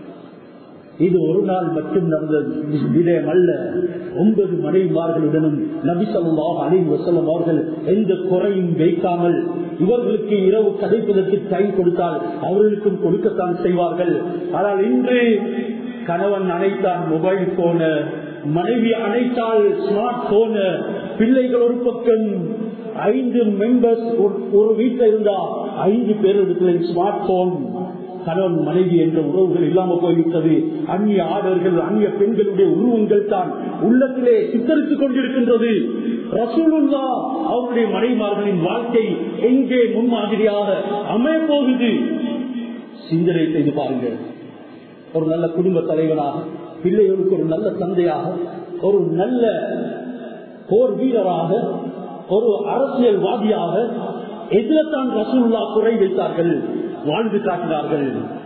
இது ஒரு நாள் மட்டும் நடந்த விடயம் அல்ல. ஒன்பது மனைவிமார்களுடனும் நபி ஸல்லல்லாஹு அலைஹி வஸல்லம் அவர்கள் எந்த குறையும் வைக்காமல் இவர்களுக்கு இரவு கதைப்பதற்கு டைம் கொடுத்தால் அவர்களுக்கும் கொடுக்கத்தான் செய்வார்கள். ஆனால் இன்று கணவன் அணைத்தான் மொபைல் போன, மனைவி அணைத்தால் ஸ்மார்ட் போன, பிள்ளைகள் ஒரு பக்கம், ஐந்து மெம்பர்ஸ் ஒரு வீட்டில் இருந்தா ஐந்து பேர் ஸ்மார்ட் போன். கணவன் மனைவி என்ற உறவுகள் இல்லாமல் போய்விட்டது. அந்நிய ஆடர்கள், அந்நிய பெண்களுடைய உருவங்கள் தான் உள்ளத்திலே சித்தரித்துக் கொண்டிருக்கின்றது. ரசூலுல்லாஹ் அவருடைய மனைவிமார்களின் வாழ்க்கை எங்கே முன்மாதிரியாக அமைய போகுது? சிந்தனை செய்து பாருங்கள். ஒரு நல்ல குடும்ப தலைவனாக, பிள்ளைகளுக்கு ஒரு நல்ல தந்தையாக, ஒரு நல்ல போர் வீரராக, ஒரு அரசியல்வாதியாக எதில்தான் ரசூலுல்லாஹ் குறை வைத்தார்கள், வாழ்ந்து காட்டினார்கள்.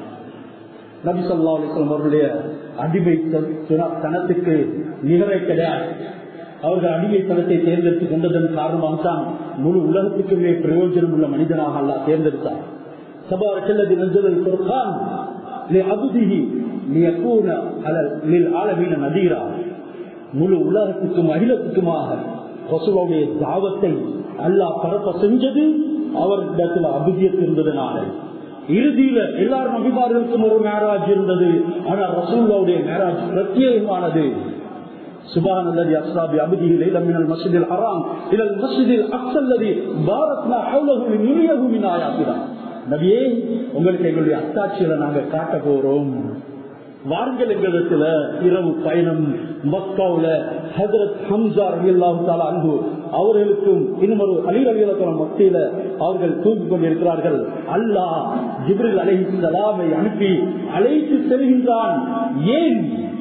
நபி ஸல்லல்லாஹு அலைஹி வஸல்லம் அவருடைய அடிமை தனத்துக்கு நிகரை கிடையாது. அவர்கள் அடிமைத்தனத்தை தேர்ந்தெடுத்துக் கொண்டதன் காரணமாக தான் முழு உலகத்துக்குமே பிரயோஜனம் உள்ள மனிதனாக அல்லாஹ் தேர்ந்தெடுத்தார். தபாரக்கல்லதி நஸலல் குர்ஆன் லிஅப்திஹி லியகூன லில் ஆலமீன நதீரா. முழு உலகத்துக்கும் அகிலத்துக்குமாக ரசூலுல்லாஹ்வுடைய தாவத்தை அல்லாஹ் பரப்ப செஞ்சது அவரிடத்தில் அபிதியத் இருந்ததனால. இறுதியில எல்லாரும் நபிமார்களுக்கும் ஒரு மேராஜ் இருந்தது. ஆனால் ரசூலுல்லாஹ்வுடைய மேராஜ் பிரத்யேகமானது. சுப்ஹானல்லதி அஸ்ரா பி அப்திஹி லைலன் மினல் மஸ்ஜிதில் ஹராம் இலல் மஸ்ஜிதில் அக்ஸா அல்லதி பாரக்னா ஹவ்லஹு லினுரியஹு மின் ஆயாத்தினா. நபியே, உங்களுக்கு எங்களுடைய அத்தாட்சிகளை நாங்க காட்ட போறோம், வாருங்கள் எங்களிடத்துல. இரவு பயணம் மக்காவுல ஹஜ்ரத் ஹம்ஸா ரலியல்லாஹு தஆலா அன்ஹு அவர்களுக்கும் இன்னும் ஒரு அலி ரலியல்லாஹு தஆலா மத்தியில அவர்கள் தூங்கிக் கொண்டிருக்கிறார்கள். அல்லாஹ் ஜிப்ரீல் அலைஹிஸ்ஸலாமை அனுப்பி அழைத்து செல்கின்றான். ஏன்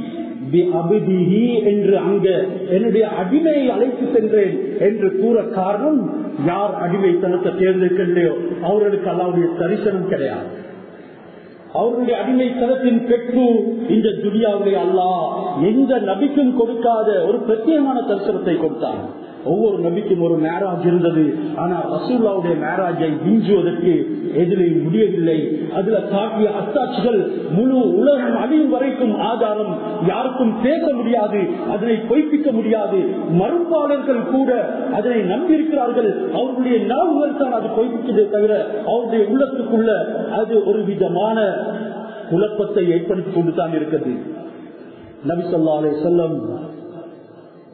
என்று அங்க என்னுடைய அடிமையை அழைத்து சென்றேன் என்று கூற காரணம், யார் அடிமைத்தனத்தை தேர்ந்தெடுக்கலையோ அவர்களுக்கு அல்லாஹ்வுடைய தரிசனம் கிடையாது. அவருடைய அடிமைத்தனத்தின் பெற்று இந்த துனியாவிலே அல்லாஹ் எந்த நபிக்கும் கொடுக்காத ஒரு பிரத்யேகமான தரிசனத்தை கொடுத்தார். ஒவ்வொரு நபிக்கும் ஒரு மேராஜ் இருந்தது. ஆனால் ரசூலுல்லாஹ்வுடைய மேராஜை விஞ்சுவதற்கு எதிலையும் முடியவில்லை. அதுல காட்டிய அத்தாட்சிகள் முழு உலகம் அழியும் வரைக்கும் ஆதாரம், யாருக்கும் பேச முடியாது, அதனை பொய்ப்பிக்க முடியாது. மறுப்பாளர்கள் கூட அதனை நம்பியிருக்கிறார்கள். அவர்களுடைய நாவுகள் தான் அது பொய்ப்பிக்கதே தவிர அவருடைய உள்ளத்துக்குள்ள அது ஒரு விதமான குழப்பத்தை ஏற்படுத்திக் கொண்டு தான் இருக்கிறது. நபி ஸல்லல்லாஹு அலைஹி வஸல்லம்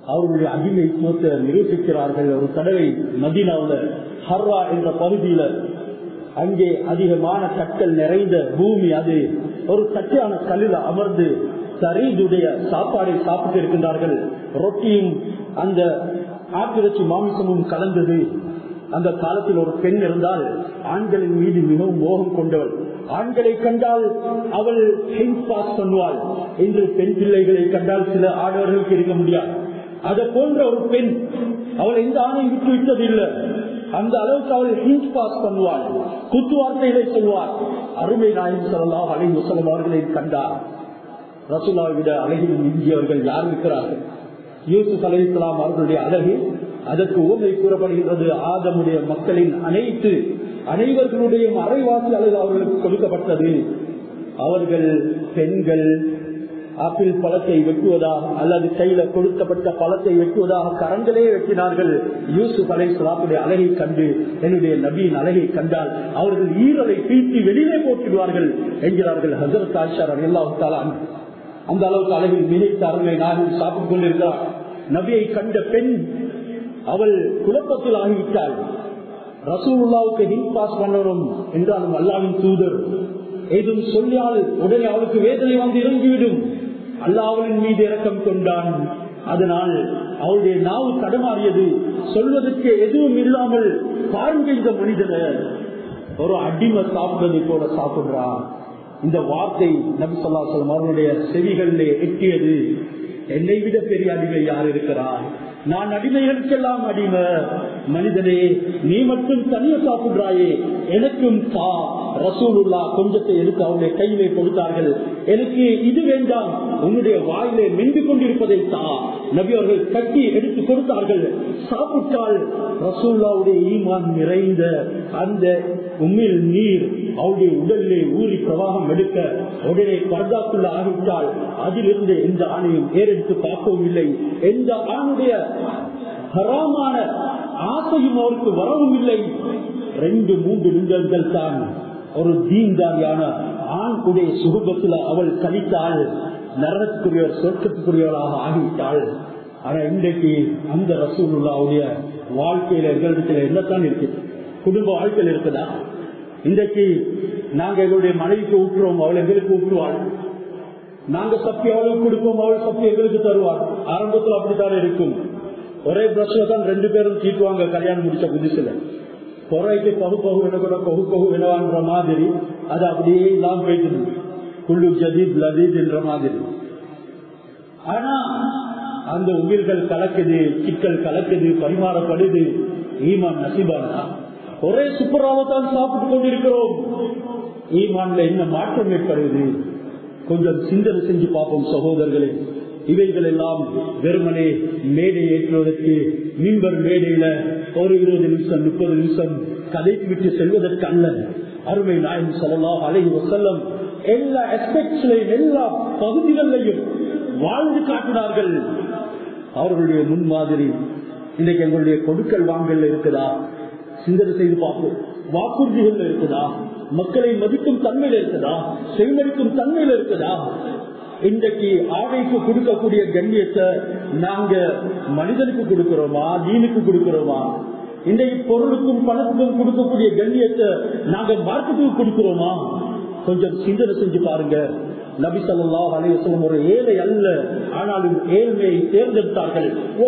அவர்களுடைய அடிமைத்துவத்தை நிரூபிக்கிறார்கள். ஒரு தடவை மதீனாவுல ஹர்ரா என்ற பகுதியில அங்கே அதிகமான கற்கள் நிறைந்த பூமி, அது ஒரு தட்டையான கல்லில் அமர்ந்து சரீதுடைய சாப்பாடை சாப்பிட்டு இருக்கின்றார்கள். ரொட்டியும் அந்த ஆட்டிறைச்சி மாமிசமும் கலந்தது. அந்த காலத்தில் ஒரு பெண் இருந்தால் ஆண்களின் மீது மிகவும் மோகம் கொண்டவள். ஆண்களை கண்டால் அவள் ஹெண்ட் பாஸ் பண்ணுவாள். என்று பெண் பிள்ளைகளை கண்டால் சில ஆடவர்களுக்கு இருக்க முடியாது. அதை போன்ற ஒரு பெண், அவள் எந்த ஆணையும் விட்டு விட்டது இல்லை. அந்த அளவுக்கு அவள் ஹிண்ட் பாஸ் பண்ணுவாள், குத்துவார்த்தைகளை சொல்வாள். அருமை நாயகம் ஸல்லல்லாஹு அலைஹி வஸல்லம் அவர்களை கண்டார். ரசூலுல்லாஹை விட அழகில் மிஞ்சியவர்கள் யார் இருக்கிறார்கள்? யூசுப் அலைஹிஸ்ஸலாம் அவர்களுடைய அழகு அதற்கு ஊமை கூறப்படுகிறது. ஆதமுடைய மக்களின் அனைத்து அனைவர்களுடைய அரைவாசி அழகு அவர்களுக்கு கொடுக்கப்பட்டது. அவர்கள் பெண்கள் ஆப்பிள் பழத்தை வெட்டுவதாக அல்லது கையில கொடுக்கப்பட்ட பழத்தை வெட்டுவதாக கரங்களே வெட்டினார்கள். யூசுப் அலைஹிஸ்ஸலாமுடைய அழகை கண்டு என்னுடைய நபியின் அழகை கண்டால் அவர்கள் ஈரலை பீட்டி வெளியே போட்டுவிடுவார்கள் என்கிறார்கள் ஹஜ்ரத் ஆயிஷா ரலியல்லாஹு தஆலா. அந்த அளவுக்கு அழகில் மிகைத்த அருமை நாயகம் சாப்பிட்டுக் கொண்டிருக்கிறார். நபியை கண்ட பெண் அவள் குழப்பத்தில் ஆகிவிட்டாள். ரசூலுல்லாஹ்வுக்கு ஹிண்ட் பாஸ் பண்ணணும் என்றாலும் அல்லாஹ்வின் தூதர் ஏதும் சொல்லியால் உடனே அவளுக்கு வேதனை வந்து இறங்கிவிடும். அல்லாஹ் அவளின் மீது இரக்கம் கொண்டான். அதனால் அவளுடைய நாவு தடமாறியது. சொல்வதற்கு எதுவும் இல்லாமல் பாருங்க, இந்த மனிதனை ஒரு அடிமை சாப்பிடுவதை போல சாப்பிடுறான். இந்த வார்த்தை நபி ஸல்லல்லாஹு அலைஹி வஸல்லம் அவர்களுடைய செவிகளிலே எட்டியது. என்னை விட பெரிய அடிமை யார் இருக்கிறார்? நான் அடிமைகளுக்கெல்லாம் அடிமை. மனிதனே, நீ மட்டும் தனியா சாப்பிடுறாயே, எனக்கும் தா. ரசூலுல்லாஹ் கொஞ்சத்தை எடுத்து அவருடைய கையிலே கொடுத்தார்கள். எனக்கு இது வேண்டாம், உன்னுடைய வாயிலே மென்று கொண்டிருப்பதை தா. நபி அவர்கள் கட்டி எடுத்து கொடுத்தார்கள். சாப்பிட்டால் ரசூலுல்லாஹ்வுடைய ஈமான் நிறைந்த அந்த உம்மில் நீர் அவருடைய உடலிலே ஊறி பிரவாகம் எடுக்க உடனே பர்தாக்குள்ள ஆகிவிட்டால் அதிலிருந்து எந்த ஆணையும் ஏறெடுத்து பார்க்கவும் இல்லை. எந்த ஆணுடைய ஹராமான ஆசையும் அவருக்கு வரவும் இல்லை. ரெண்டு மூன்று நிமிடங்கள் தான் ஒரு தீன்தாரியான ஆண் உடைய சுகபத்தில் அவள் கழித்தாள். நரகத்துக்குரியவர் சொர்க்கத்துக்குரியவளாக ஆகிவிட்டாள். ஆனா இன்றைக்கு அந்த ரசூலுல்லாஹ்வுடைய வாழ்க்கையில எங்களிடத்துல என்னத்தான் இருக்குது? குடும்ப வாழ்க்கையில் இருக்குதா? இன்றைக்கு நாங்க எங்களுடைய மனைவிக்கு ஊற்றுறோம், அவள் எங்களுக்கு ஊற்றுவாள். நாங்க சக்தி அவளுக்கு கொடுப்போம், அவள் சக்தி எங்களுக்கு தருவாள். ஆரம்பத்தில் அப்படித்தான் இருக்கும். ஒரே பிரஷ்ல தான் ரெண்டு பேரும் தீட்டுவாங்க கல்யாணம் முடிச்ச புதுசுல. பொறைக்கு பகு பகு என்ன கூட பகு பகு என்னவான்ற மாதிரி அது அப்படியே இல்லாம போயிட்டு குள்ளு ஜதீத் லதீத் என்ற மாதிரி. ஆனா அந்த உயிர்கள் கலக்குது, சிக்கல் கலக்குது, பரிமாறப்படுது. ஈமான் நசீபானா ஒரே சுப்பராவத்தான் சாப்பிட்டு கொண்டிருக்கிறோம். ஈமான்ல என்ன மாற்றம் ஏற்படுது? கொஞ்சம் சிந்தனை செஞ்சு பார்ப்போம் சகோதரர்களே. இவைகள் எல்லாம் வெறுமனே மேடை ஏற்றுவதற்கு மீன்பர் மேடையில ஒரு இருபது நிமிஷம் முப்பது நிமிஷம் கதைக்கு விட்டு செல்வதற்கு அல்ல. அருமை நாயகம் ஸல்லல்லாஹு அலைஹி வஸல்லம் எல்லா அஸ்பெக்ட்ஸ்லையும் எல்லா பகுதிகளிலையும் வாழ்ந்து காட்டினார்கள். அவர்களுடைய முன்மாதிரி இன்றைக்கு எங்களுடைய கொடுக்கல் வாங்கல் இருக்குதா? சிந்தனை செய்து பார்ப்போம். வாக்குறுதிகள் இருக்குதா? மக்களை மதிக்கும் தன்மையில இருக்குதா? செவிமதிக்கும் தன்மையில இருக்குதா? இன்றைக்கு ஆடைக்கு கொடுக்கக்கூடிய கண்ணியத்தை நாங்க மனிதனுக்கு கொடுக்கிறோமா, தீனுக்கு கொடுக்கிறோமா? இன்றைக்கு பொருளுக்கும் பணத்துக்கும் கொடுக்கக்கூடிய கண்ணியத்தை நாங்க மார்க்கெட்டுக்கு கொடுக்கிறோமா? கொஞ்சம் சிந்தனை செஞ்சு பாருங்க. நபி ஸல்லல்லாஹு அலைஹி வஸல்லம் ஒரு ஏழை அல்ல, ஆனாலும் ஏழ்மையை தேர்ந்தெடுத்தார்கள்.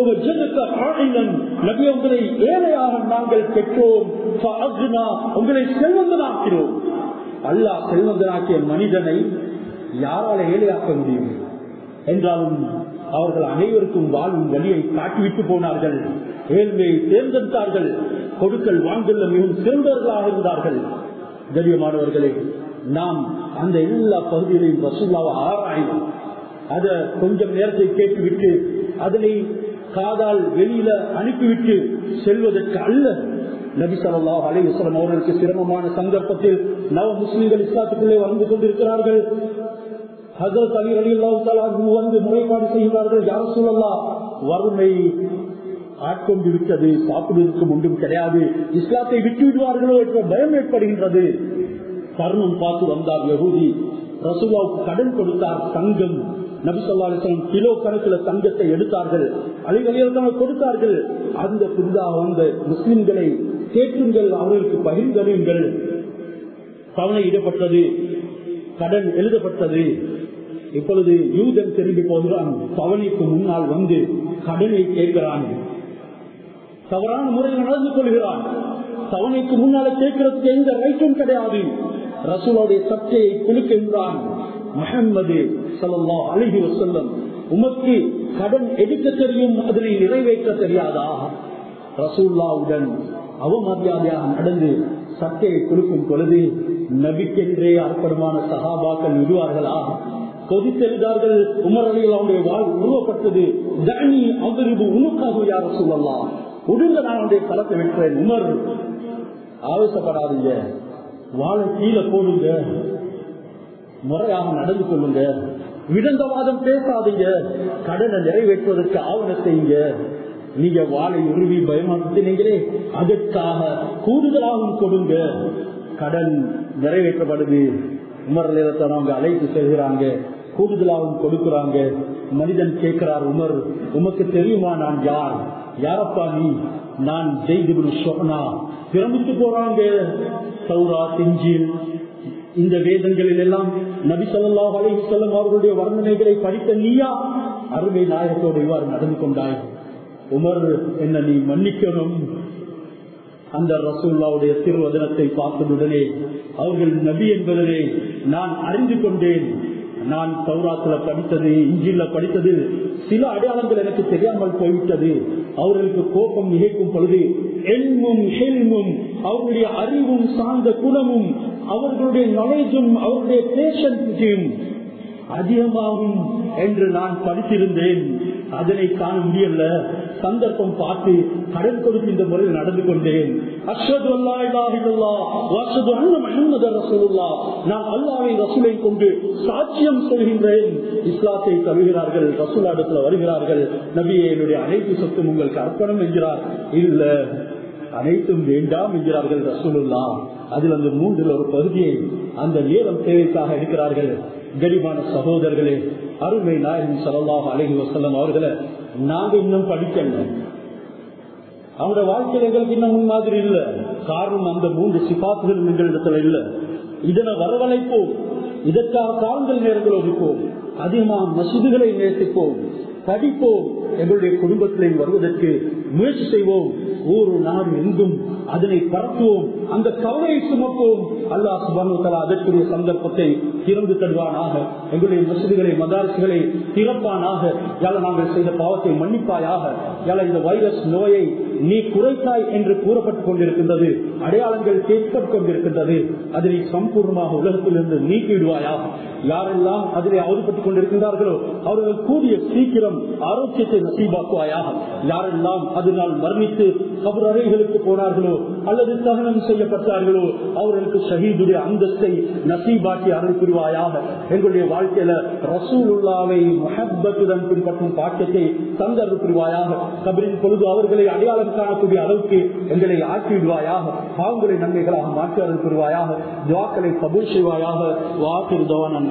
நபி உங்களை ஏழையாக நாங்கள் பெற்றோம், உங்களை செல்வந்தனாக்கிறோம். அல்லாஹ் செல்வந்தனாக்கிய மனிதனை யாரால ஏழையாக்க முடியும்? என்றாலும் அவர்கள் அனைவருக்கும் வாழும் வழியை காட்டிவிட்டு போனார்கள். ஏழ்மையை தேர்ந்தெடுத்தார்கள். கொடுக்கல் வாங்கல்ல மிகவும் சிறந்தவர்களாக இருந்தார்கள். கண்ணியமானவர்களே, நாம் அந்த எல்லா பகுதிகளையும் ரசூலுல்லாஹ்வை ஆராயணும். அத கொஞ்சம் நேரத்தை கேட்டுவிட்டு அதனை காதால் வெளியில அனுப்பிவிட்டு செல்வதற்கு அல்ல. நபி ஸல்லல்லாஹு அலைஹி வஸல்லம் அவர்களுக்கு சிரமமான சந்தர்ப்பத்தில் நவ முஸ்லிம்கள் இஸ்லாத்துக்குள்ளே வந்து கொண்டிருக்கிறார்கள். ஹஜ்ரத் அலி ரலியல்லாஹு தஆலா வந்து முறைப்பாடு செய்கிறார்கள். யா ரசூலல்லாஹ், வறுமை ஆட்கொண்டு விட்டது, சாப்பிடுவதற்கு ஒன்றும் கிடையாது, இஸ்லாத்தை விட்டு விடுவார்களோ என்ற பயம் ஏற்படுகின்றது. தருணம் பார்த்து வந்தார் யஹூதி. ரசூலுல்லாஹ்வுக்கு கடன் கொடுத்தார், தங்கம். நபி ஸல்லல்லாஹு அலைஹி வஸல்லம் கிலோ கணக்கில் தங்கத்தை எடுத்தார்கள், அலிகளில் கொடுத்தார்கள். அந்த புதிதாக வந்த முஸ்லிம்களை கேட்டுங்கள், அவர்களுக்கு பகிர்ந்தறியுங்கள். தவணையிடப்பட்டது, கடன் எழுதப்பட்டது. இப்பொழுது யூதன் திரும்பி போகிறான், தவணைக்கு முன்னால் வந்து கடனை கேட்கிறான், தவறான முறையில் நடந்து கொள்கிறான். தவணைக்கு முன்னால கேட்கறதுக்கு எந்த ரைட்டும் கிடையாது. ரசூலுடைய சட்டையை குலுக்கின்றான். முஹம்மது ஸல்லல்லாஹு அலைஹி வஸல்லம், உமக்கு கடன் எடுக்க தெரியும், அதனை நிறைவேற்ற தெரியாதா? ரசூலுல்லாஹ்வுடன் அவமரியாதையாக நடந்து சட்டையை குலுக்கும் பொழுது நபிக்கென்றே அர்ப்பணமான சஹாபாக்கள் விடுவார்களா? கொதித்தெழுதார்கள். உமர் ரலியல்லாஹு வாழ் உருவப்பட்டது. தனி அவ்ரிபு உனக்காக யா ரசூலல்லாஹ், உடுங்க நான் அவனுடைய களத்தை விட்டுறேன். உமர், ஆவேசப்படாதீங்க, வாழை கீழே போடுங்க, முறையாக நடந்து கொள்ளுங்க, விடந்தவாதம் பேசாதீங்க, கடனை நிறைவேற்றுவதற்கு ஆவணம் செய்யுங்க. நீங்க வாழை உருவி பயமாத்தினீங்களே, அதற்காக கூடுதலாகவும் கொடுங்க. கடன் நிறைவேற்றப்படுது. உமர் ரலியல்லாஹு அவங்க அழைத்து செல்கிறாங்க, கூடுதலாகவும் கொடுக்கிறாங்க. மனிதன் கேட்கிறார், உமர், உமக்கு தெரியுமா நான் யார்? யாரப்பா நீ? நான் ஜெயித் இப்னு ஷுஅனா. பிரமித்து போறாங்க. தௌராத், இன்ஜீல், இந்த வேதங்களில் எல்லாம் நபி ஸல்லல்லாஹு அலைஹி வஸல்லம் அவர்களுடைய வர்ணனைகளை படித்த நீயா அருமை நாயகத்தோடு இவ்வாறு நடந்து கொண்டாய்? உமர், என்ன நீ மன்னிக்கணும். அந்த ரசூலுல்லாஹ்வுடைய திருவதனத்தை பார்த்ததுடனே அவர்கள் நபி என்பதனை நான் அறிந்து கொண்டேன். நான் தௌராத்துல படித்தது, இன்ஜீல்ல படித்தது, சில அடையாளங்கள் எனக்கு தெரியாமல் போய்விட்டது. அவர்களுக்கு கோபம் நிகழ்க்கும் பொழுது எல்மும் ஹெல்மும், அவர்களுடைய அறிவும் சார்ந்த குணமும் அவர்களுடைய நாலேஜும் அவர்களுடைய பேஷன்ஸும் அதிகமாகும் என்று நான் படித்திருந்தேன். அதனை காண முடியல. சந்தர்ப்பம் பார்த்து கடன் கொடுத்து இந்த முறையில் நடந்து கொண்டேன். அஷ்ஹது அல்லா இலாஹ இல்லல்லாஹ் வ அஷ்ஹது அன்ன முஹம்மதர் ரசூலுல்லாஹ், நான் அல்லாஹ்வை ரசூலை கொண்டு சாட்சியம் சொல்கின்றேன். இஸ்லாத்தை தழுவுகிறார்கள், ரசூலுல்லாஹ்விடத்தில் வருகிறார்கள். நபியே, என்னுடைய அனைத்து சொத்தும் உங்களுக்கு அர்ப்பணம் என்கிறார். இல்ல, அனைத்தும் வேண்டாம் என்கிறார்கள் ரசூலுல்லாஹ். அதில் அந்த மூன்றில் ஒரு பகுதியை அந்த நேரம் தேவைக்காக இருக்கிறார்கள். கரிமான சகோதரர்களே, அருமை நாயகம் ஸல்லல்லாஹு அலைஹி வஸல்லம் அவர்களை நாங்க இன்னும் படிக்கல. அவங்களோட வாழ்க்கையில் எங்களுக்கு இன்னும் முன் மாதிரி இல்ல. காரணம், அந்த மூன்று சிபாத்துகள் எங்களிடத்துல இல்ல. இதனை வரவழைப்போம், இதற்காக காலங்கள் நேரங்கள் ஒதுப்போம், அதிகமாக மசூதிகளை நேசிப்போம், படிப்போம், எங்களுடைய குடும்பத்திலே வருவதற்கு முயற்சி செய்வோம். ஒரு நாடு எங்கும் அதனை பரப்புவோம், அந்த கவலையை சுமப்போம். அல்லாஹ் சுப்ஹானஹு வ தஆலா அதற்குரிய சந்தர்ப்பத்தை திறந்து தருவானாக. எங்களுடைய மசூதிகளை, மதாரிசுகளை திறப்பானாக. யாழ நாங்கள் செய்த பாவத்தை மன்னிப்பாயாக. யாழ இந்த வைரஸ் நோயை நீ குறைத்தாய் என்று கூறப்பட்டுக் கொண்டிருக்கின்றது, அடையாளங்கள் கேட்கப்பட்டுக் கொண்டிருக்கின்றது. அதனை சம்பூர்ணமாக உலகத்திலிருந்து நீக்கிவிடுவாயாக. யாரெல்லாம் அதிலே அவதிப்பட்டுக் கொண்டிருக்கின்றார்களோ அவர்கள் கூடிய சீக்கிரம் ஆரோக்கியத்தை நசீபாக்குவாயாக. யாரெல்லாம் அதனால் மரணித்து கபர் அறைகளுக்கு போனார்களோ அல்லது தகனம் செய்யப்பட்டார்களோ அவர்களுக்கு ஷஹீதுடைய அந்தஸ்தை நசீபாக்கி அருள் புரிவாயாக. எங்களுடைய வாழ்க்கையில ரசூலுல்லாவை முஹப்பத்துடன் பின்பற்றும் பாக்கியத்தை தந்தருள் புரிவாயாக. கபரின் பொழுது அவர்களை அடையாளம் காணக்கூடிய அளவுக்கு எங்களை ஆக்கிவிடுவாயாக. பாவங்களை நன்மைகளாக மாற்றி அருள் புரிவாயாக. துஆக்களை கபூல் செய்வாயாக. வாக்கிர் தவானா.